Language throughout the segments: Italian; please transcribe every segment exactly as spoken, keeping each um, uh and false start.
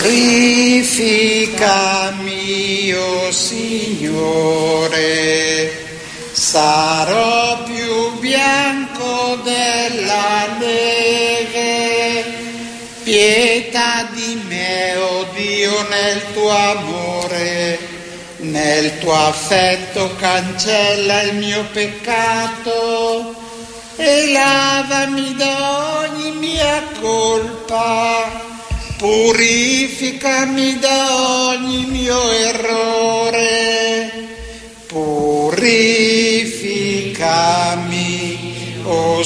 Purificami, o Signore, sarò più bianco della neve. Pietà di me, o Dio, nel tuo amore, nel tuo affetto cancella il mio peccato e lavami da ogni mia colpa. Purificami da ogni mio errore, purificami, o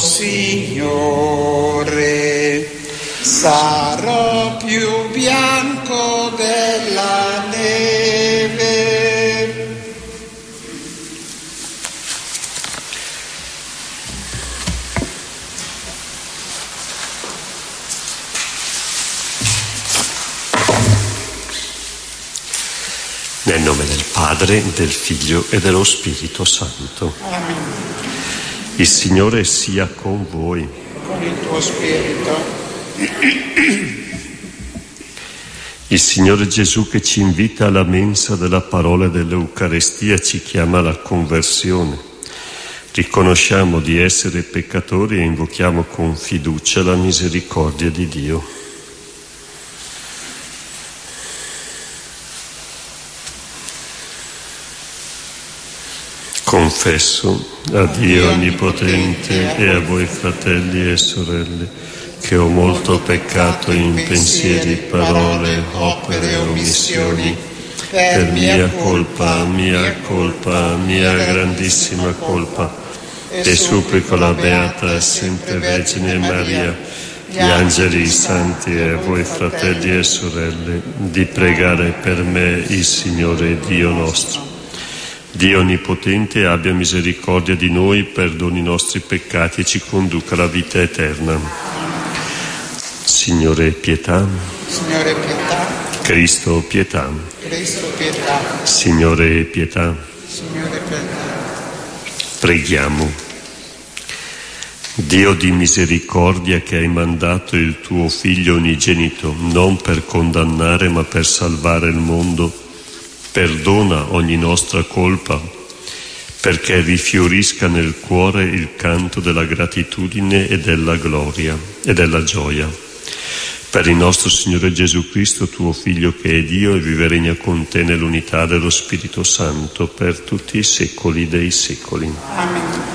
Signore, sarò più bianco della neve. Nel nome del Padre, del Figlio e dello Spirito Santo. Amen. Il Signore sia con voi. Con il tuo spirito. Il Signore Gesù, che ci invita alla mensa della parola dell'Eucarestia, ci chiama alla conversione. Riconosciamo di essere peccatori e invochiamo con fiducia la misericordia di Dio. Confesso a Dio Onnipotente e a voi fratelli e sorelle che ho molto peccato in pensieri, parole, opere e omissioni, per mia colpa, mia colpa, mia grandissima colpa, e supplico la Beata sempre Vergine Maria, gli angeli, i santi e a voi fratelli e sorelle di pregare per me il Signore Dio nostro. Dio Onnipotente abbia misericordia di noi, perdoni i nostri peccati e ci conduca alla vita eterna. Signore pietà. Signore pietà. Cristo pietà. Cristo pietà. Signore pietà. Signore pietà. Preghiamo. Dio di misericordia, che hai mandato il tuo Figlio unigenito non per condannare ma per salvare il mondo, perdona ogni nostra colpa, perché rifiorisca nel cuore il canto della gratitudine e della gloria e della gioia. Per il nostro Signore Gesù Cristo, tuo Figlio, che è Dio e vive e regna con te nell'unità dello Spirito Santo per tutti i secoli dei secoli. Amen.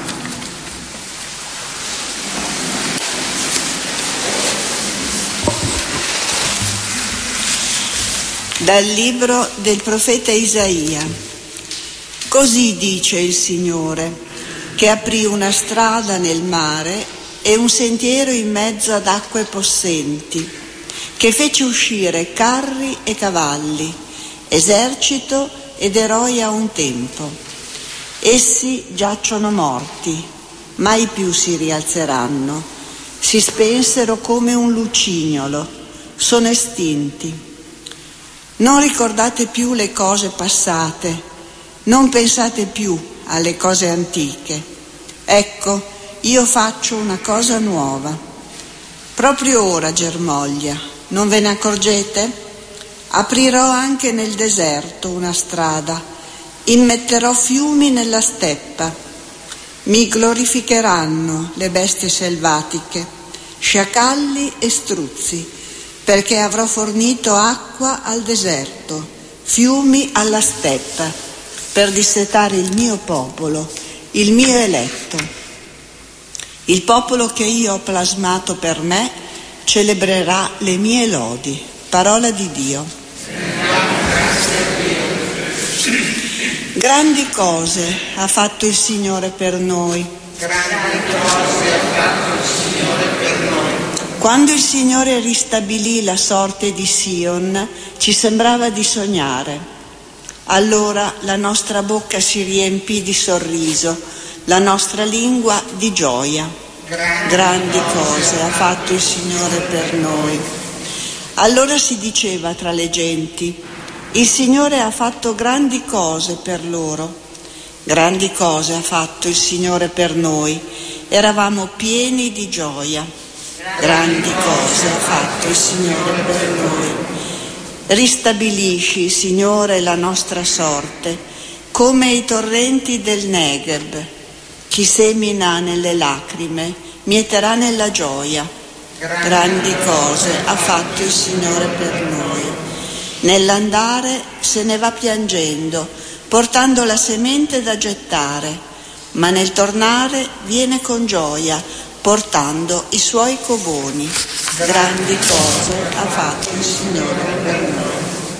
Dal libro del profeta Isaia. Così dice il Signore, che aprì una strada nel mare e un sentiero in mezzo ad acque possenti, che fece uscire carri e cavalli, esercito ed eroi a un tempo. Essi giacciono morti, mai più si rialzeranno, si spensero come un lucignolo, sono estinti. Non ricordate più le cose passate, non pensate più alle cose antiche. Ecco, io faccio una cosa nuova. Proprio ora germoglia, non ve ne accorgete? Aprirò anche nel deserto una strada, immetterò fiumi nella steppa. Mi glorificheranno le bestie selvatiche, sciacalli e struzzi, perché avrò fornito acqua al deserto, fiumi alla steppa, per dissetare il mio popolo, il mio eletto. Il popolo che io ho plasmato per me celebrerà le mie lodi. Parola di Dio. Grandi cose ha fatto il Signore per noi. Grandi cose ha fatto il Signore per noi. Quando il Signore ristabilì la sorte di Sion, ci sembrava di sognare. Allora la nostra bocca si riempì di sorriso, la nostra lingua di gioia. Grandi cose ha fatto il Signore per noi. Allora si diceva tra le genti, il Signore ha fatto grandi cose per loro. Grandi cose ha fatto il Signore per noi. Eravamo pieni di gioia. Grandi cose ha fatto il Signore per noi. Ristabilisci, Signore, la nostra sorte, come i torrenti del Negev. Chi semina nelle lacrime mieterà nella gioia. Grandi cose ha fatto il Signore per noi. Nell'andare se ne va piangendo, portando la semente da gettare, ma nel tornare viene con gioia, portando i suoi covoni. Grandi cose ha fatto il Signore per noi.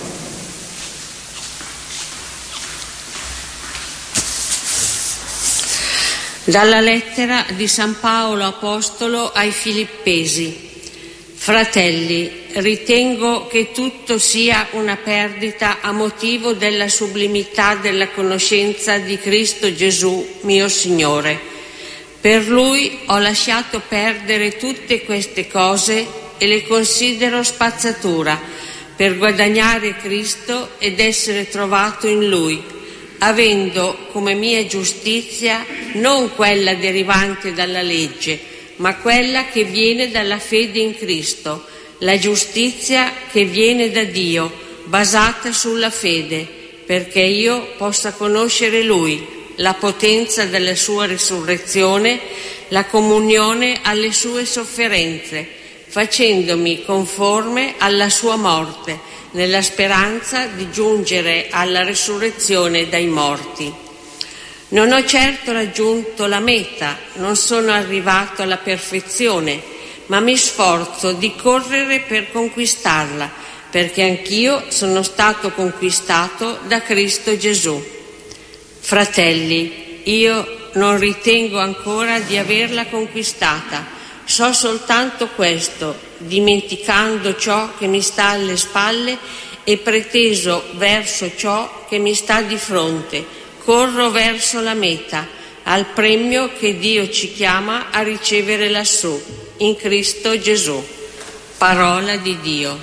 Dalla lettera di San Paolo Apostolo ai Filippesi. Fratelli, ritengo che tutto sia una perdita a motivo della sublimità della conoscenza di Cristo Gesù, mio Signore. Per Lui ho lasciato perdere tutte queste cose e le considero spazzatura, per guadagnare Cristo ed essere trovato in Lui, avendo come mia giustizia non quella derivante dalla legge, ma quella che viene dalla fede in Cristo, la giustizia che viene da Dio, basata sulla fede, perché io possa conoscere Lui, la potenza della sua risurrezione, la comunione alle sue sofferenze, facendomi conforme alla sua morte, nella speranza di giungere alla risurrezione dai morti. Non ho certo raggiunto la meta, non sono arrivato alla perfezione, ma mi sforzo di correre per conquistarla, perché anch'io sono stato conquistato da Cristo Gesù. Fratelli, io non ritengo ancora di averla conquistata, so soltanto questo, dimenticando ciò che mi sta alle spalle e preteso verso ciò che mi sta di fronte, corro verso la meta, al premio che Dio ci chiama a ricevere lassù, in Cristo Gesù. Parola di Dio.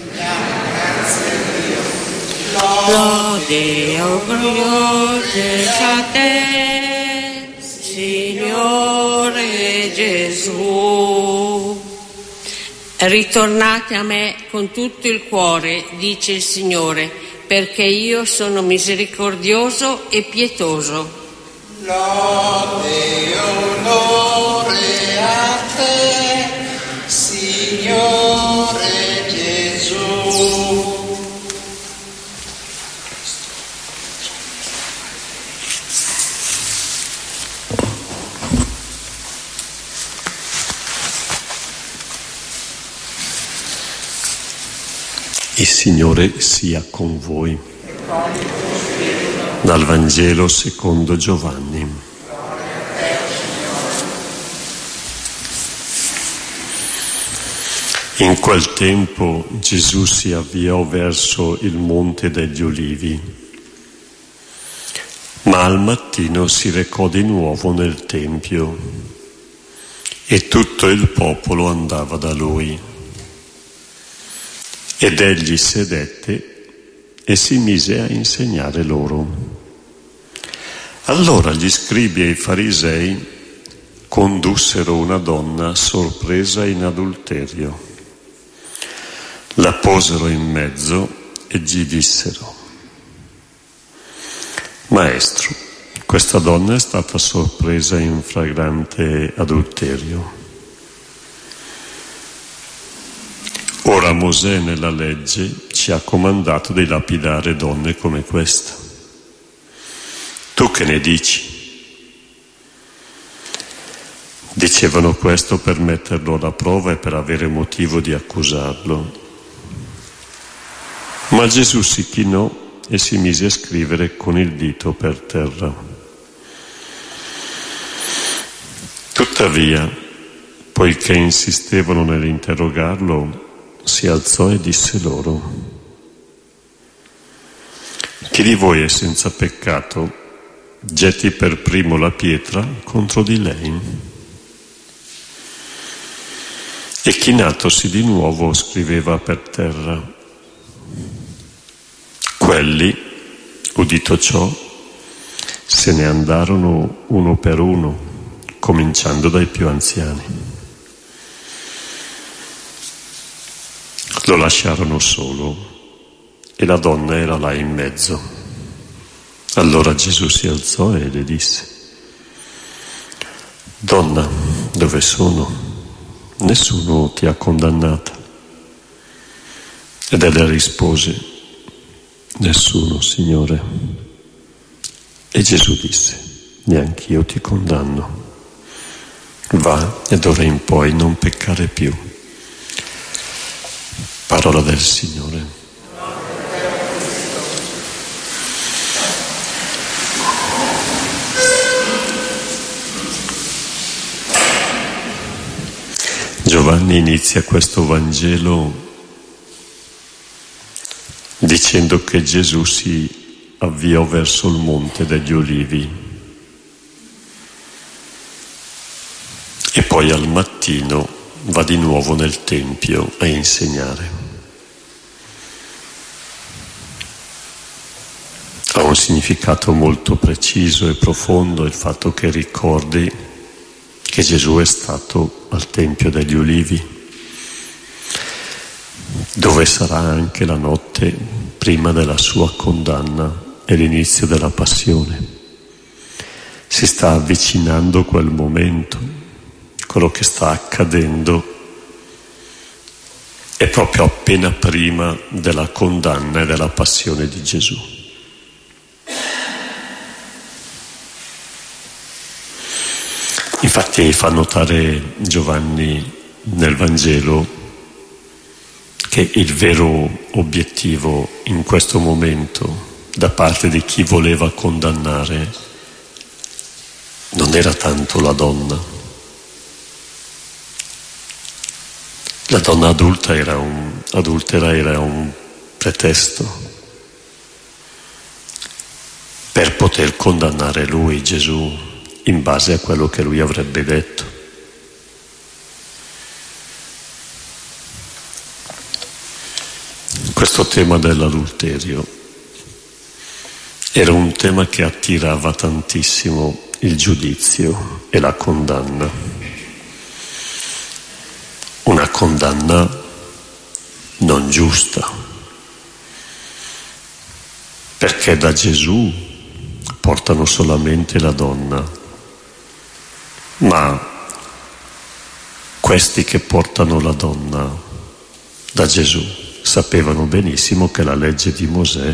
Lode o gloriose a te, Signore Gesù. Ritornate a me con tutto il cuore, dice il Signore, perché io sono misericordioso e pietoso. Lode e onore a te, Signore Gesù. Il Signore sia con voi. Dal Vangelo secondo Giovanni. In quel tempo Gesù si avviò verso il Monte degli Ulivi, ma al mattino si recò di nuovo nel Tempio e tutto il popolo andava da lui. Ed egli sedette e si mise a insegnare loro. Allora gli scribi e i farisei condussero una donna sorpresa in adulterio. La posero in mezzo e gli dissero: Maestro, questa donna è stata sorpresa in flagrante adulterio. Ora Mosè nella legge ci ha comandato di lapidare donne come questa. Tu che ne dici? Dicevano questo per metterlo alla prova e per avere motivo di accusarlo. Ma Gesù si chinò e si mise a scrivere con il dito per terra. Tuttavia, poiché insistevano nell'interrogarlo, si alzò e disse loro: Chi di voi è senza peccato, getti per primo la pietra contro di lei. E chinatosi di nuovo scriveva per terra. Quelli, udito ciò, se ne andarono uno per uno, cominciando dai più anziani. Lo lasciarono solo e la donna era là in mezzo. Allora Gesù si alzò e le disse: Donna, dove sono? Nessuno ti ha condannata. Ed ella rispose: Nessuno, Signore. E Gesù disse: Neanch'io ti condanno. Va e d'ora in poi non peccare più. Parola del Signore. Giovanni inizia questo Vangelo dicendo che Gesù si avviò verso il Monte degli Ulivi e poi al mattino va di nuovo nel Tempio a insegnare. Ha un significato molto preciso e profondo il fatto che ricordi che Gesù è stato al Tempio degli Ulivi, dove sarà anche la notte prima della sua condanna e l'inizio della passione. Si sta avvicinando quel momento, quello che sta accadendo è proprio appena prima della condanna e della passione di Gesù. Infatti fa notare Giovanni nel Vangelo che il vero obiettivo in questo momento da parte di chi voleva condannare non era tanto la donna. La donna adulta era un, adultera era un pretesto per poter condannare lui, Gesù, in base a quello che lui avrebbe detto. Questo tema dell'adulterio era un tema che attirava tantissimo il giudizio e la condanna. Una condanna non giusta, perché da Gesù portano solamente la donna. Ma questi che portano la donna da Gesù sapevano benissimo che la legge di Mosè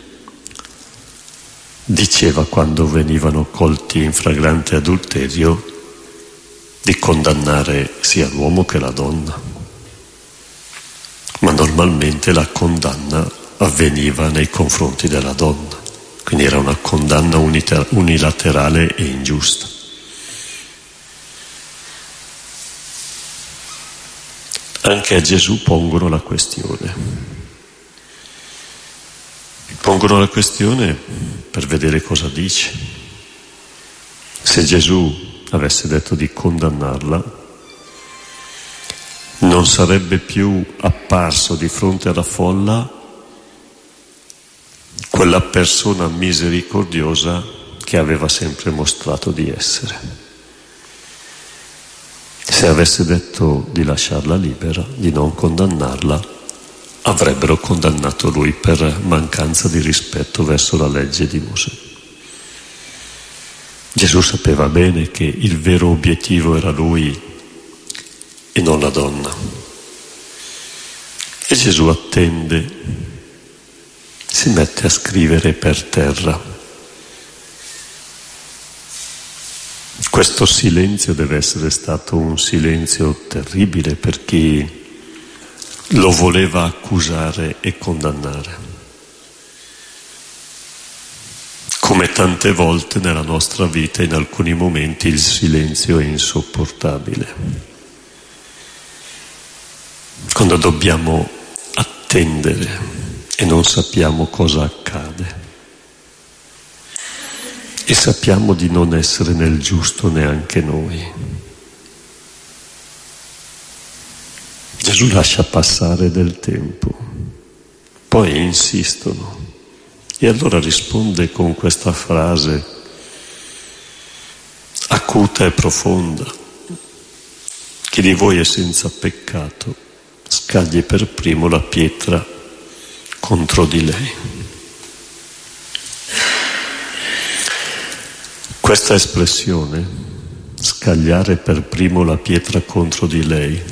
diceva, quando venivano colti in flagrante adulterio, di condannare sia l'uomo che la donna. Ma normalmente la condanna avveniva nei confronti della donna, quindi era una condanna unilaterale e ingiusta. Anche a Gesù pongono la questione. Pongono la questione per vedere cosa dice. Se Gesù avesse detto di condannarla, non sarebbe più apparso di fronte alla folla quella persona misericordiosa che aveva sempre mostrato di essere. Se avesse detto di lasciarla libera, di non condannarla, avrebbero condannato lui per mancanza di rispetto verso la legge di Mosè. Gesù sapeva bene che il vero obiettivo era lui e non la donna. E Gesù attende, si mette a scrivere per terra. Questo silenzio deve essere stato un silenzio terribile per chi lo voleva accusare e condannare. Come tante volte nella nostra vita, in alcuni momenti il silenzio è insopportabile. Quando dobbiamo attendere e non sappiamo cosa accade. E sappiamo di non essere nel giusto neanche noi. Gesù lascia passare del tempo, poi insistono e allora risponde con questa frase acuta e profonda: chi di voi è senza peccato scagli per primo la pietra contro di lei. Questa espressione, scagliare per primo la pietra contro di lei,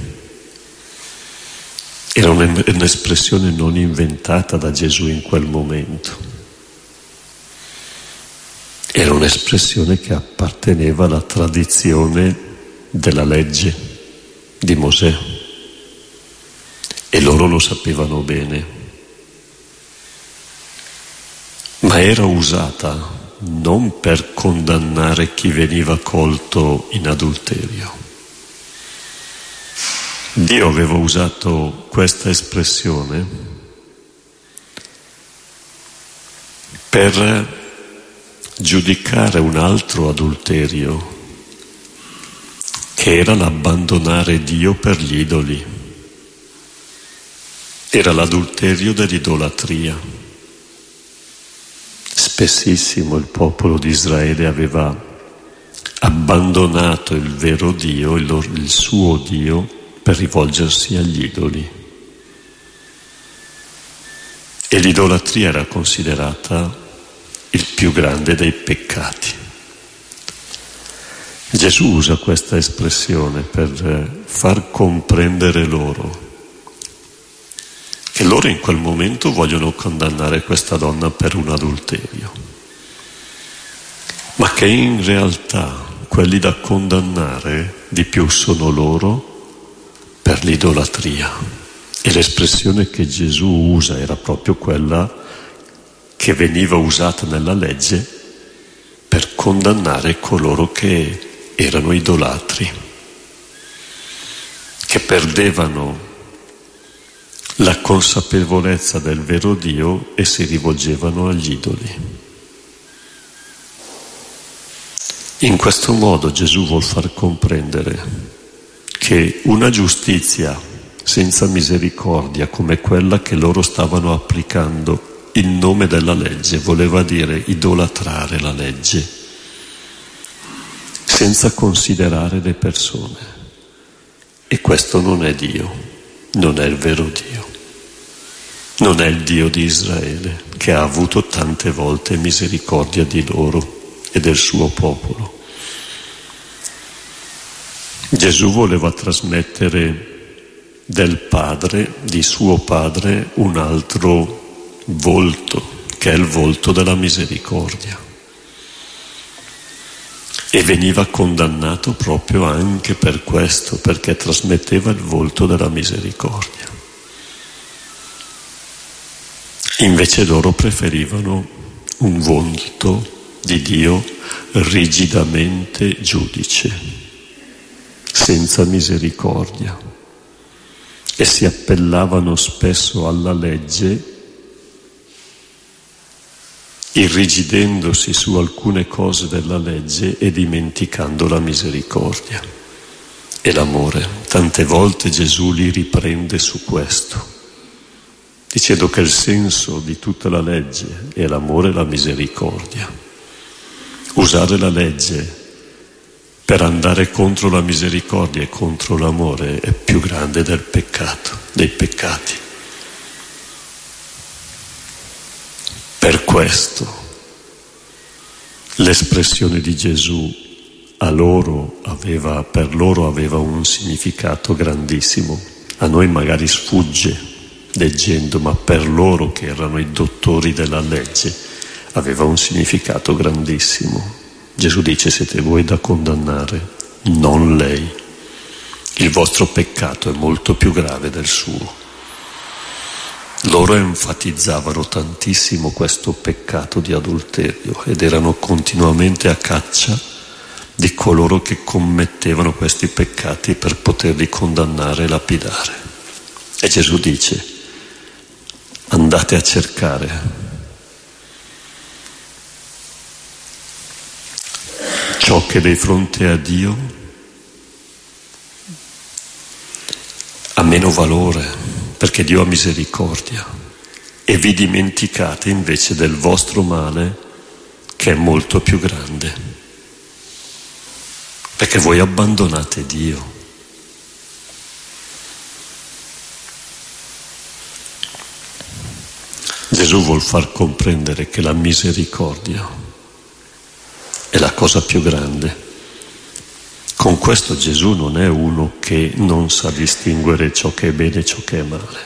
era un'espressione non inventata da Gesù in quel momento. Era un'espressione che apparteneva alla tradizione della legge di Mosè e loro lo sapevano bene. Ma era usata non per condannare chi veniva colto in adulterio. Dio aveva usato questa espressione per giudicare un altro adulterio, che era l'abbandonare Dio per gli idoli. Era l'adulterio dell'idolatria. Spessissimo il popolo di Israele aveva abbandonato il vero Dio, il, loro, il suo Dio, per rivolgersi agli idoli. E l'idolatria era considerata il più grande dei peccati. Gesù usa questa espressione per far comprendere loro che loro in quel momento vogliono condannare questa donna per un adulterio, ma che in realtà quelli da condannare di più sono loro per l'idolatria. E l'espressione che Gesù usa era proprio quella che veniva usata nella legge per condannare coloro che erano idolatri, che perdevano la consapevolezza del vero Dio e si rivolgevano agli idoli. In questo modo Gesù vuol far comprendere che una giustizia senza misericordia come quella che loro stavano applicando in nome della legge voleva dire idolatrare la legge senza considerare le persone. E questo non è Dio, non è il vero Dio. Non è il Dio di Israele, che ha avuto tante volte misericordia di loro e del suo popolo. Gesù voleva trasmettere del Padre, di suo Padre, un altro volto, che è il volto della misericordia. E veniva condannato proprio anche per questo, perché trasmetteva il volto della misericordia. Invece loro preferivano un volto di Dio rigidamente giudice, senza misericordia, e si appellavano spesso alla legge, irrigidendosi su alcune cose della legge e dimenticando la misericordia e l'amore. Tante volte Gesù li riprende su questo, dicendo che il senso di tutta la legge è l'amore e la misericordia. Usare la legge per andare contro la misericordia e contro l'amore è più grande del peccato, dei peccati. Per questo l'espressione di Gesù a loro aveva, per loro aveva un significato grandissimo. A noi magari sfugge leggendo, ma per loro che erano i dottori della legge aveva un significato grandissimo. Gesù dice: siete voi da condannare, non lei. Il vostro peccato è molto più grave del suo. Loro enfatizzavano tantissimo questo peccato di adulterio ed erano continuamente a caccia di coloro che commettevano questi peccati per poterli condannare e lapidare. E Gesù dice: andate a cercare ciò che di fronte a Dio ha meno valore, perché Dio ha misericordia, e vi dimenticate invece del vostro male, che è molto più grande, perché voi abbandonate Dio. Gesù vuol far comprendere che la misericordia è la cosa più grande. Con questo Gesù non è uno che non sa distinguere ciò che è bene e ciò che è male.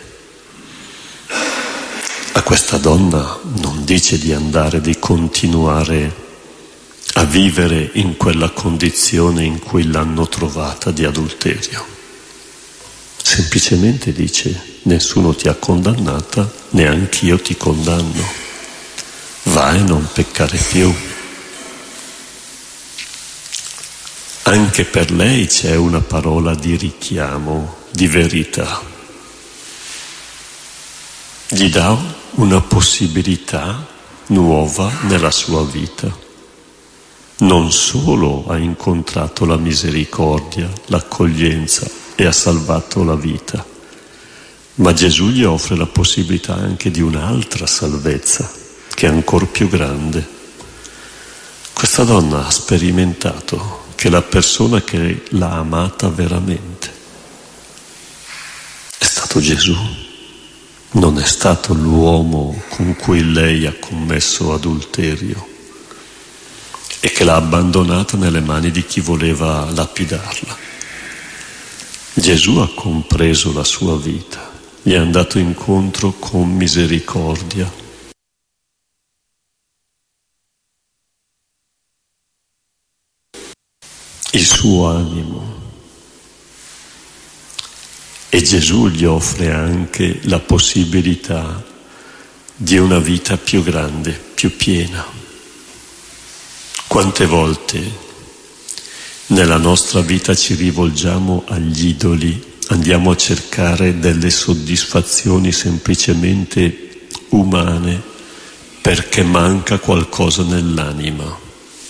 A questa donna non dice di andare, di continuare a vivere in quella condizione in cui l'hanno trovata di adulterio. Semplicemente dice: nessuno ti ha condannata, neanch'io ti condanno. Vai a non peccare più. Anche per lei c'è una parola di richiamo, di verità. Gli dà una possibilità nuova nella sua vita. Non solo ha incontrato la misericordia, l'accoglienza e ha salvato la vita, ma Gesù gli offre la possibilità anche di un'altra salvezza, che è ancora più grande. Questa donna ha sperimentato che la persona che l'ha amata veramente è stato Gesù, non è stato l'uomo con cui lei ha commesso adulterio e che l'ha abbandonata nelle mani di chi voleva lapidarla. Gesù ha compreso la sua vita, gli è andato incontro con misericordia. Il suo animo, e Gesù gli offre anche la possibilità di una vita più grande, più piena. Quante volte nella nostra vita ci rivolgiamo agli idoli, andiamo a cercare delle soddisfazioni semplicemente umane perché manca qualcosa nell'anima.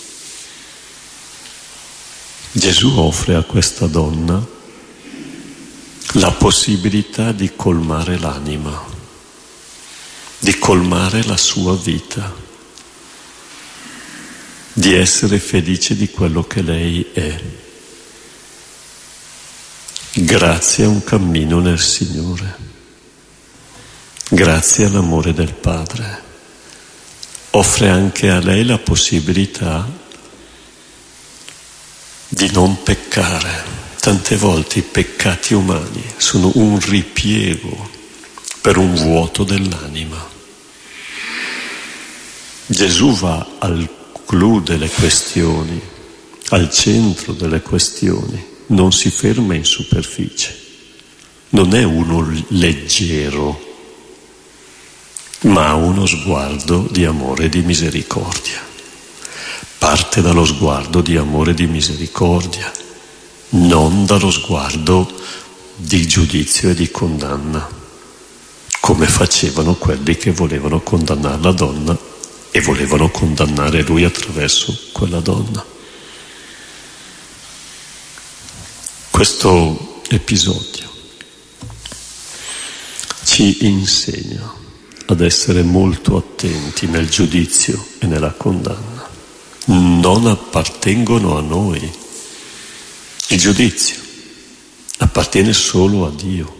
Gesù offre a questa donna la possibilità di colmare l'anima, di colmare la sua vita, di essere felice di quello che lei è, grazie a un cammino nel Signore, grazie all'amore del Padre. Offre anche a lei la possibilità di non peccare. Tante volte i peccati umani sono un ripiego per un vuoto dell'anima. Gesù va al clou delle questioni, al centro delle questioni, non si ferma in superficie, non è uno leggero, ma ha uno sguardo di amore e di misericordia. Parte dallo sguardo di amore e di misericordia, non dallo sguardo di giudizio e di condanna, come facevano quelli che volevano condannare la donna e volevano condannare lui attraverso quella donna. Questo episodio ci insegna ad essere molto attenti nel giudizio e nella condanna. Non appartengono a noi. Il giudizio appartiene solo a Dio.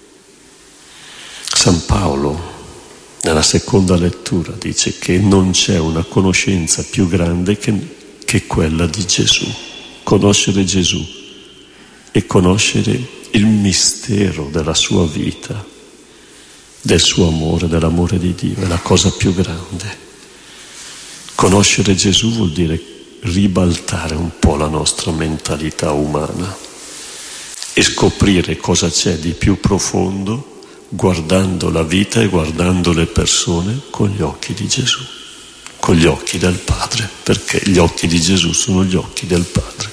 San Paolo, nella seconda lettura, dice che non c'è una conoscenza più grande che, che quella di Gesù. Conoscere Gesù e conoscere il mistero della sua vita, del suo amore, dell'amore di Dio, è la cosa più grande. Conoscere Gesù vuol dire ribaltare un po' la nostra mentalità umana e scoprire cosa c'è di più profondo guardando la vita e guardando le persone con gli occhi di Gesù, con gli occhi del Padre, perché gli occhi di Gesù sono gli occhi del Padre.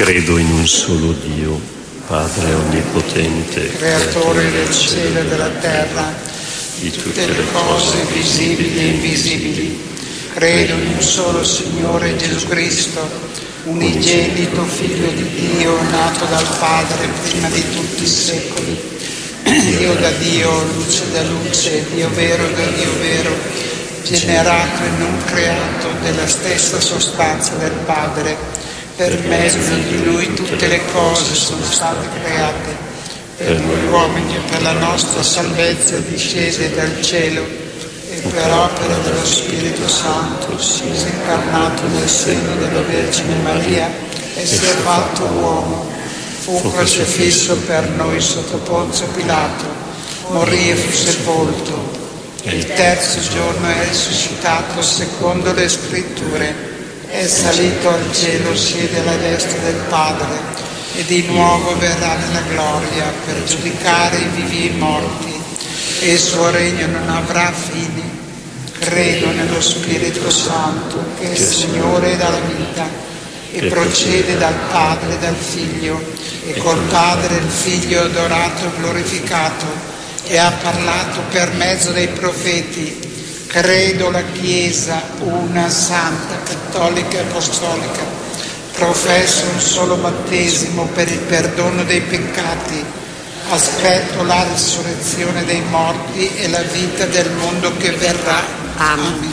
Credo in un solo Dio, Padre onnipotente, creatore del cielo e della terra, di tutte le cose visibili e invisibili. Credo in un solo Signore Gesù Cristo, unigenito Figlio di Dio, nato dal Padre prima di tutti i secoli, Dio da Dio, luce da luce, Dio vero da Dio vero, generato e non creato, della stessa sostanza del Padre. Per mezzo di Lui tutte le cose sono state create, per noi uomini e per la nostra salvezza discese dal cielo e per opera dello Spirito Santo si è incarnato nel seno della Vergine Maria e si è fatto uomo. Fu crocifisso per noi sotto Ponzio Pilato, morì e fu sepolto. Il terzo giorno è risuscitato secondo le Scritture. È salito al cielo, siede alla destra del Padre e di nuovo verrà nella gloria per giudicare i vivi e i morti, e il suo regno non avrà fine. Credo nello Spirito Santo, che è Signore dalla vita e procede dal Padre e dal Figlio, e col Padre e il Figlio adorato e glorificato, e ha parlato per mezzo dei profeti. Credo la Chiesa, una santa, cattolica e apostolica. Professo un solo battesimo per il perdono dei peccati. Aspetto la risurrezione dei morti e la vita del mondo che verrà. Amen.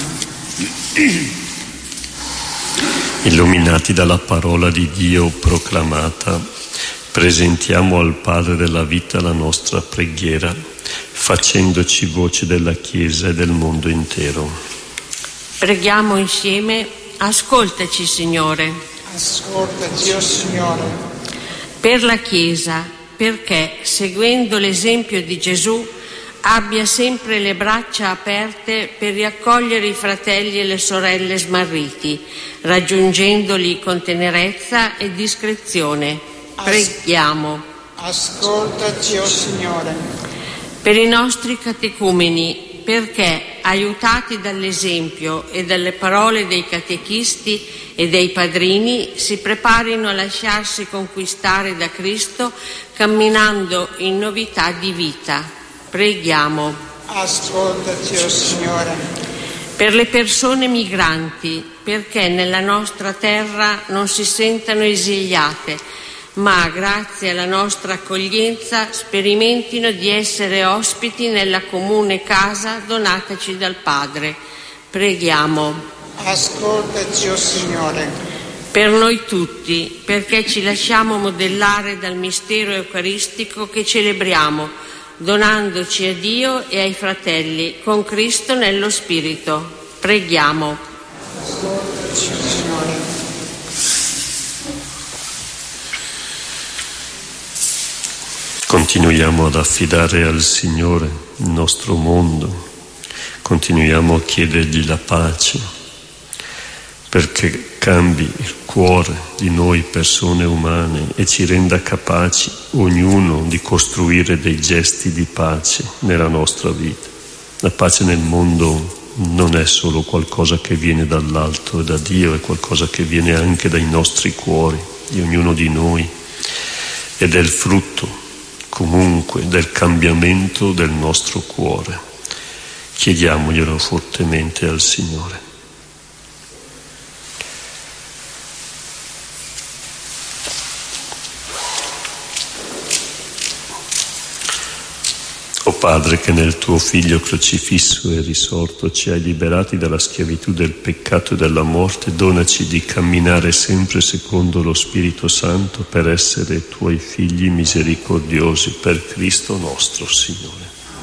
Illuminati dalla parola di Dio proclamata, presentiamo al Padre della vita la nostra preghiera, facendoci voce della Chiesa e del mondo intero. Preghiamo insieme. Ascoltaci, Signore. Ascoltaci, o Signore. Per la Chiesa, perché, seguendo l'esempio di Gesù, abbia sempre le braccia aperte per riaccogliere i fratelli e le sorelle smarriti, raggiungendoli con tenerezza e discrezione. Preghiamo. Ascoltaci, o Signore. Per i nostri catecumeni, perché, aiutati dall'esempio e dalle parole dei catechisti e dei padrini, si preparino a lasciarsi conquistare da Cristo camminando in novità di vita. Preghiamo. Ascoltaci, o Signore. Per le persone migranti, perché nella nostra terra non si sentano esiliate, ma grazie alla nostra accoglienza sperimentino di essere ospiti nella comune casa donataci dal Padre. Preghiamo. Ascoltaci, o Signore. Per noi tutti, perché ci lasciamo modellare dal mistero eucaristico che celebriamo, donandoci a Dio e ai fratelli con Cristo nello Spirito. Preghiamo. Ascoltaci, o Signore. Continuiamo ad affidare al Signore il nostro mondo, continuiamo a chiedergli la pace, perché cambi il cuore di noi persone umane e ci renda capaci ognuno di costruire dei gesti di pace nella nostra vita. La pace nel mondo non è solo qualcosa che viene dall'alto e da Dio, è qualcosa che viene anche dai nostri cuori, di ognuno di noi, ed è il frutto comunque del cambiamento del nostro cuore. Chiediamoglielo fortemente al Signore. O Padre, che nel tuo Figlio crocifisso e risorto ci hai liberati dalla schiavitù del peccato e della morte, donaci di camminare sempre secondo lo Spirito Santo per essere tuoi figli misericordiosi, per Cristo nostro Signore.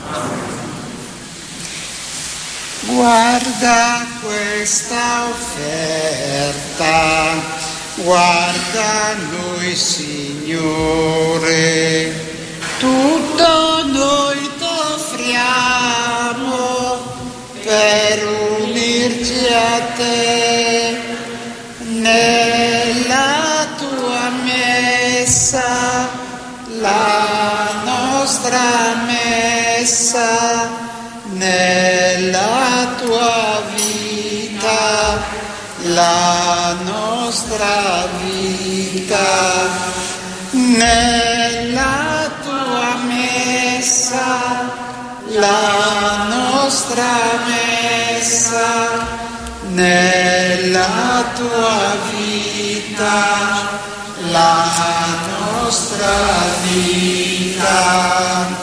Guarda questa offerta, guarda noi, Signore, tutto noi t'offriamo per unirci a te nella tua messa, la nostra messa, nella tua vita, la nostra nostra vita, nella tua messa, la nostra messa, nella tua vita, la nostra vita.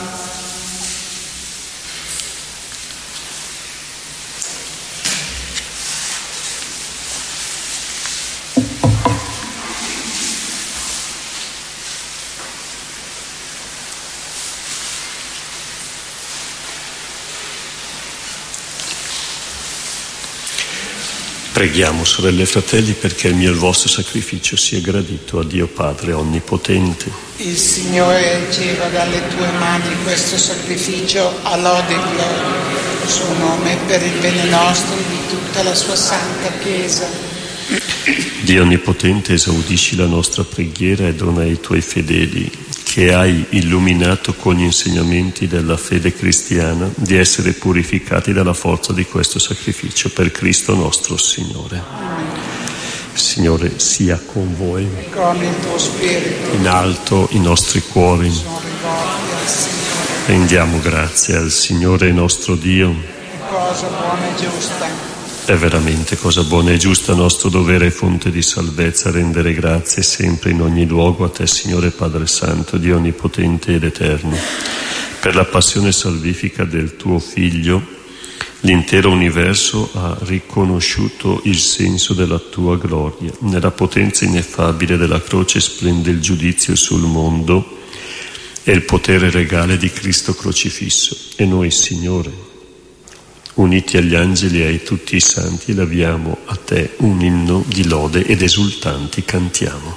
Preghiamo, sorelle e fratelli, perché il mio e il vostro sacrificio sia gradito a Dio Padre Onnipotente. Il Signore riceva dalle tue mani questo sacrificio a lode e gloria del suo nome, per il bene nostro e di tutta la sua santa Chiesa. Dio Onnipotente, esaudisci la nostra preghiera e dona ai tuoi fedeli, che hai illuminato con gli insegnamenti della fede cristiana, di essere purificati dalla forza di questo sacrificio per Cristo nostro Signore. Amen. Signore sia con voi. E con il tuo spirito. In alto i nostri cuori. Sono rivolti al Signore. Rendiamo grazie al Signore nostro Dio. È cosa buona e giusta. È veramente cosa buona e giusta, nostro dovere e fonte di salvezza, rendere grazie sempre in ogni luogo a te, Signore Padre Santo, Dio Onnipotente ed Eterno. Per la passione salvifica del tuo Figlio, l'intero universo ha riconosciuto il senso della tua gloria. Nella potenza ineffabile della croce splende il giudizio sul mondo e il potere regale di Cristo crocifisso. E noi, Signore, uniti agli angeli e a tutti i santi, laviamo a te un inno di lode ed esultanti cantiamo.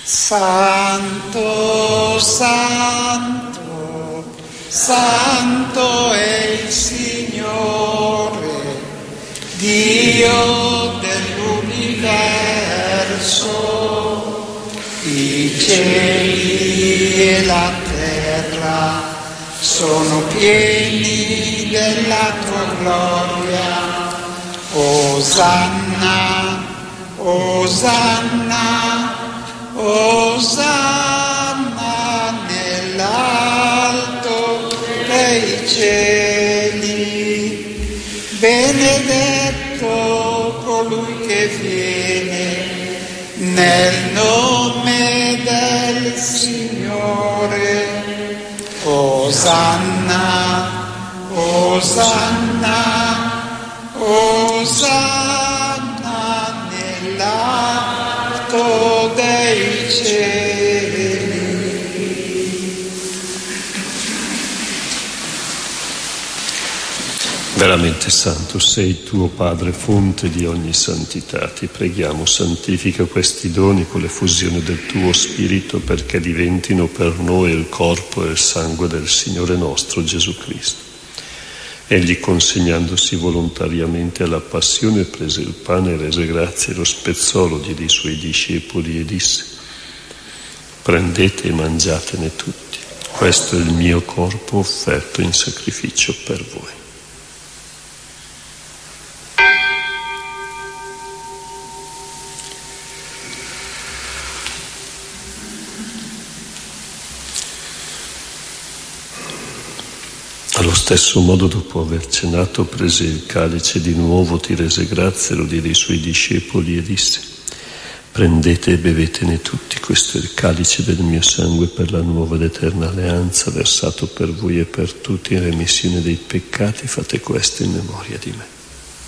Santo, santo, santo è il Signore, Dio dell'universo. I cieli e la terra sono pieni della tua gloria. Osanna, Osanna, Osanna nell'alto dei cieli. Benedetto colui che viene nel nome del Signore. Osanna, Osanna, Osanna nell'alto dei cieli. Veramente santo sei tuo Padre, fonte di ogni santità. Ti preghiamo, santifica questi doni con l'effusione del tuo Spirito, perché diventino per noi il corpo e il sangue del Signore nostro Gesù Cristo. Egli, consegnandosi volontariamente alla passione, prese il pane e rese grazie, lo spezzò, lo diede ai suoi discepoli e disse: prendete e mangiatene tutti, questo è il mio corpo offerto in sacrificio per voi. Allo stesso modo, dopo aver cenato, prese il calice di nuovo, ti rese grazie, lo diede ai suoi discepoli e disse: prendete e bevetene tutti, questo è il calice del mio sangue per la nuova ed eterna alleanza, versato per voi e per tutti in remissione dei peccati. Fate questo in memoria di me.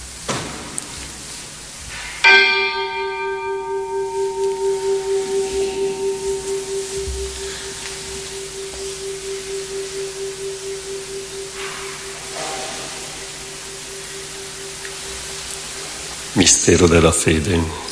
Mistero della fede.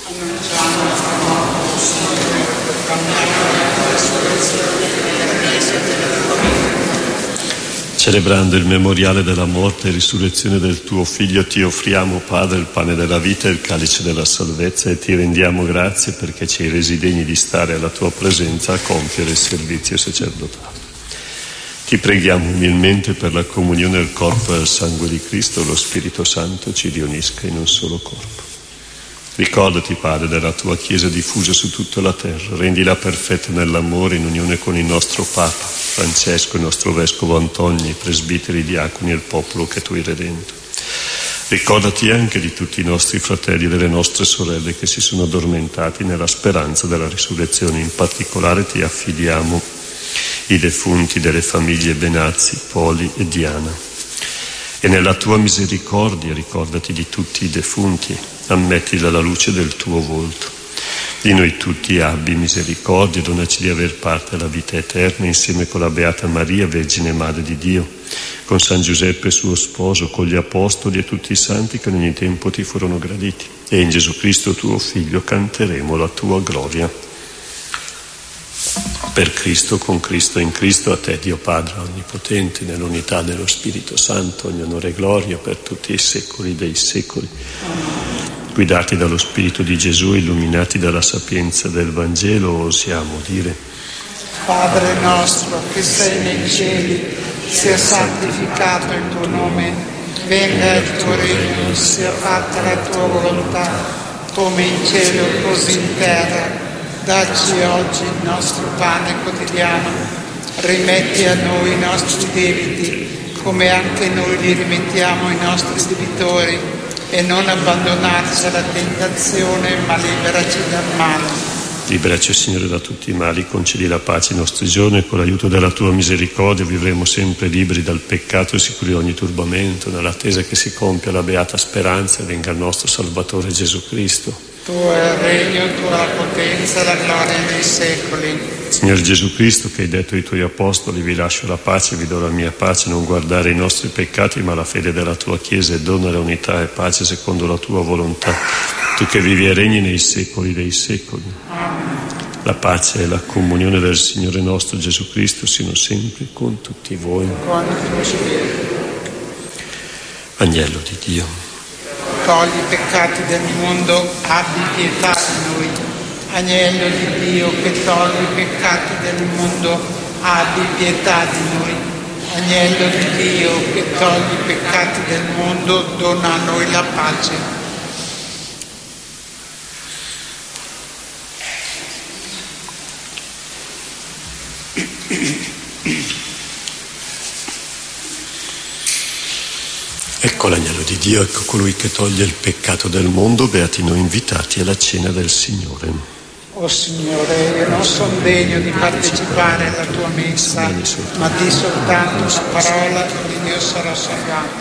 Celebrando il memoriale della morte e risurrezione del tuo Figlio, ti offriamo, Padre, il pane della vita e il calice della salvezza, e ti rendiamo grazie perché ci hai resi degni di stare alla tua presenza a compiere il servizio sacerdotale. Ti preghiamo umilmente per la comunione del corpo e del sangue di Cristo, lo Spirito Santo ci riunisca in un solo corpo. Ricordati, Padre, della tua Chiesa diffusa su tutta la terra, rendila perfetta nell'amore in unione con il nostro Papa Francesco, il nostro Vescovo Antonio, i presbiteri, i diaconi e il popolo che tu hai redento. Ricordati anche di tutti i nostri fratelli e delle nostre sorelle che si sono addormentati nella speranza della risurrezione. In particolare ti affidiamo i defunti delle famiglie Benazzi, Poli e Diana. E nella tua misericordia ricordati di tutti i defunti, ammettili alla luce del tuo volto. Di noi tutti abbi misericordia, donaci di aver parte alla vita eterna insieme con la Beata Maria, Vergine Madre di Dio, con San Giuseppe suo sposo, con gli Apostoli e tutti i santi che in ogni tempo ti furono graditi. E in Gesù Cristo tuo Figlio canteremo la tua gloria. Per Cristo, con Cristo, in Cristo, a te Dio Padre Onnipotente, nell'unità dello Spirito Santo, ogni onore e gloria per tutti i secoli dei secoli. Guidati dallo Spirito di Gesù, illuminati dalla sapienza del Vangelo, osiamo dire: Padre nostro che sei nei cieli, sia santificato il tuo nome, venga il tuo regno, sia fatta la tua volontà, come in cielo così in terra. Dacci oggi il nostro pane quotidiano, rimetti a noi i nostri debiti, come anche noi li rimettiamo ai nostri debitori, e non abbandonarci alla tentazione, ma liberaci dal male. Liberaci, Signore, da tutti i mali, concedi la pace ai nostri giorni e con l'aiuto della tua misericordia vivremo sempre liberi dal peccato e sicuri di ogni turbamento, nell'attesa che si compia la beata speranza e venga il nostro Salvatore Gesù Cristo. Tuo è il regno, tua la potenza e la gloria nei secoli. Signore Gesù Cristo, che hai detto ai tuoi apostoli: vi lascio la pace, vi do la mia pace, non guardare i nostri peccati ma la fede della tua Chiesa, e dona la unità e pace secondo la tua volontà, tu che vivi e regni nei secoli dei secoli. Amen. La pace e la comunione del Signore nostro Gesù Cristo siano sempre con tutti voi. Con il tuo spirito. Agnello di Dio, togli i peccati del mondo, abbi pietà di noi. Agnello di Dio che togli i peccati del mondo, abbi pietà di noi. Agnello di Dio che togli i peccati del mondo, dona a noi la pace. Ecco l'agnello di Dio, ecco colui che toglie il peccato del mondo. Beati noi invitati alla cena del Signore. O Signore, io non sono degno di partecipare alla tua messa, ma di soltanto una parola ed io sarò salvato.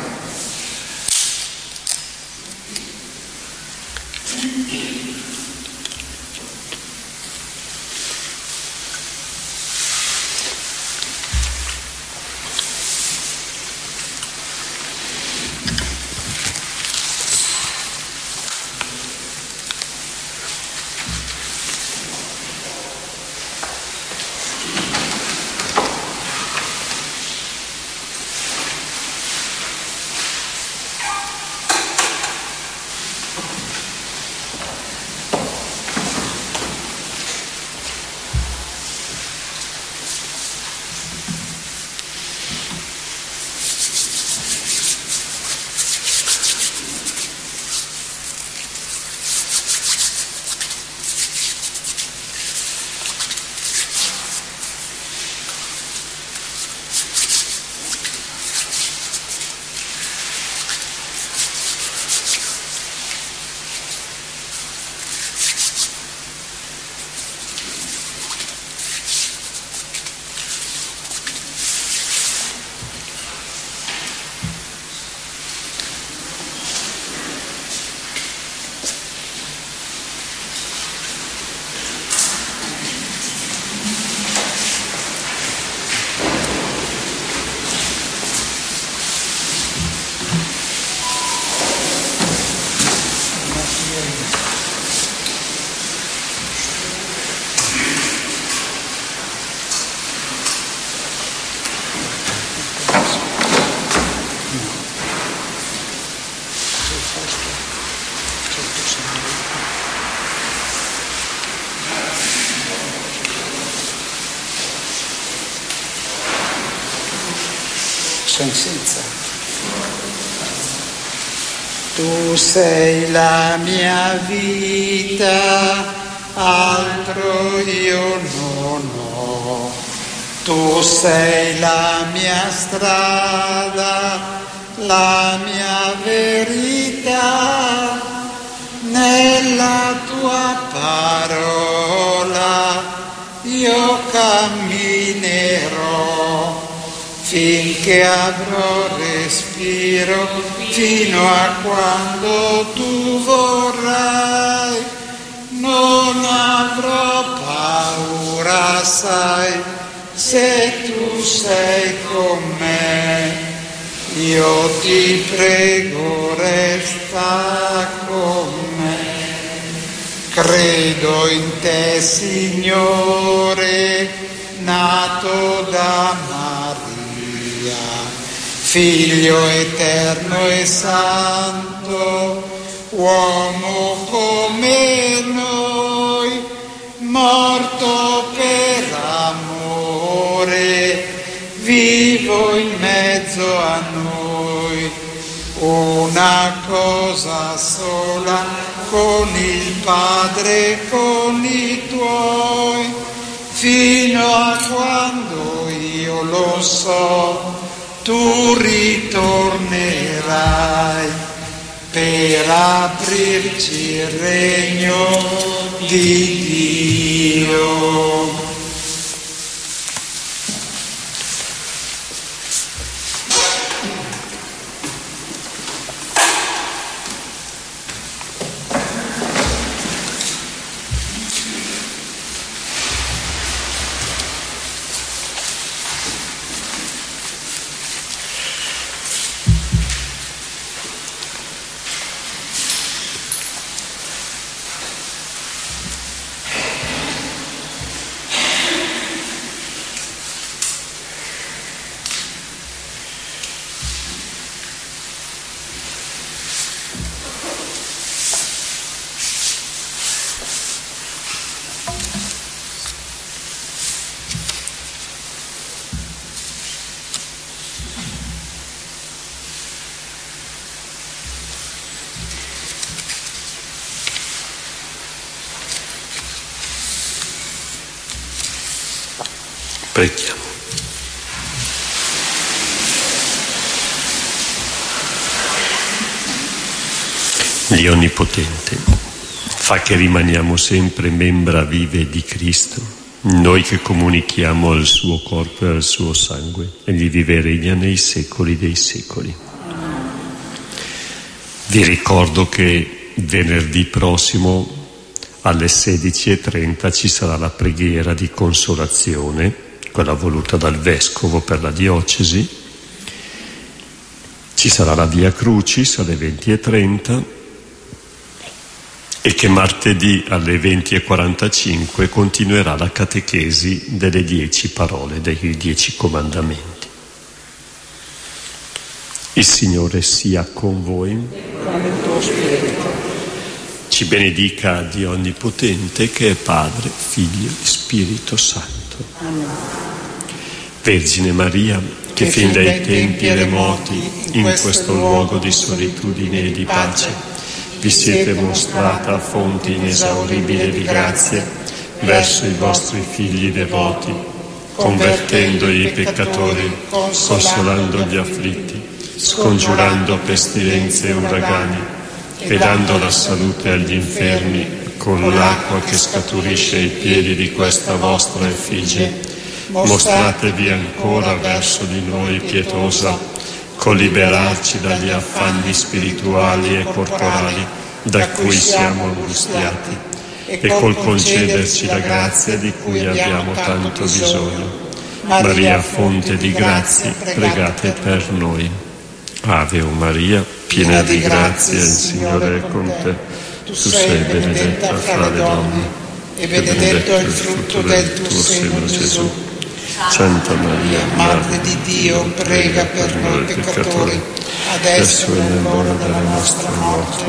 Sono senza. Tu sei la mia vita, altro io non ho. Tu sei la mia strada, la mia verità. Nella tua parola io camminerò finché avrò respiro, fino a quando tu vorrai. Non avrò paura, sai, se tu sei con me. Io ti prego, resta con me. Credo in te, Signore, nato da Maria, Figlio eterno e santo, uomo come noi, morto per amore, vivo in mezzo a noi. Una cosa sola con il Padre, con i tuoi, fino a quando io lo so, tu ritornerai per aprirci il regno di Dio. Preghiamo. Dio Onnipotente, fa che rimaniamo sempre membra vive di Cristo, noi che comunichiamo al suo corpo e al suo sangue, egli vive e regna nei secoli dei secoli. Vi ricordo che venerdì prossimo alle sedici e trenta ci sarà la preghiera di consolazione, quella voluta dal Vescovo per la diocesi. Ci sarà la Via Crucis alle venti e trenta e che martedì alle venti e quarantacinque continuerà la catechesi delle dieci parole, dei dieci comandamenti. Il Signore sia con voi. Con il tuo spirito. Ci benedica Dio Onnipotente, che è Padre, Figlio e Spirito Santo. Amen. Vergine Maria, che, che fin dai tempi remoti, in questo luogo di solitudine e di pace, vi siete mostrata fonte inesauribile di grazie verso i vostri figli devoti, convertendo i peccatori, consolando gli afflitti, scongiurando pestilenze e uragani, e dando la salute agli infermi con l'acqua che scaturisce ai piedi di questa vostra effigie. Mostratevi ancora verso di noi pietosa, col liberarci dagli affanni spirituali e corporali da cui siamo angustiati, e col concederci la grazia di cui abbiamo tanto bisogno. Maria, fonte di grazie, pregate per noi. Ave o Maria, piena di grazia, il Signore è con te. Tu sei benedetta fra le donne, e benedetto è il frutto del tuo seno, Gesù. Santa Maria, Madre di Dio, prega per noi peccatori, adesso è nell'ora della nostra morte.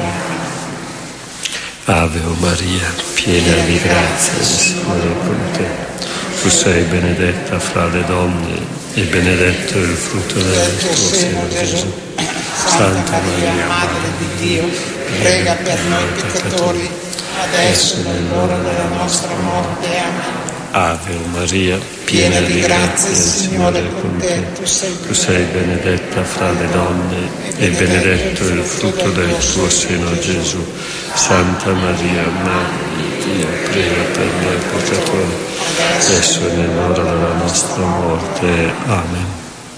Ave o Maria, piena di grazia, il Signore è con te. Tu sei benedetta fra le donne, e benedetto è il frutto del tuo seno, Gesù. Santa Maria, Madre di Dio, prega per noi peccatori, adesso è l'ora della nostra morte. Amen. Ave Maria, piena di grazia, il Signore è con te. Tu sei, tu sei benedetta fra le donne e benedetto è il frutto del tuo seno, Gesù. Santa Maria, Madre di Dio, prega per noi peccatori, adesso è nell'ora della nostra morte. Amen.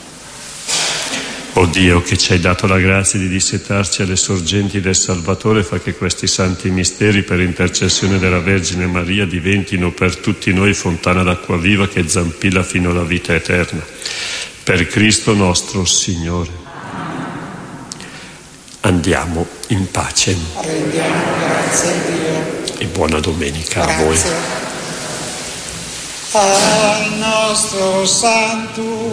O Dio, che ci hai dato la grazia di dissetarci alle sorgenti del Salvatore, fa che questi santi misteri, per intercessione della Vergine Maria, diventino per tutti noi fontana d'acqua viva che zampilla fino alla vita eterna. Per Cristo nostro Signore. Andiamo in pace. Rendiamo grazie a Dio. E buona domenica Grazie. a voi. Al nostro Santo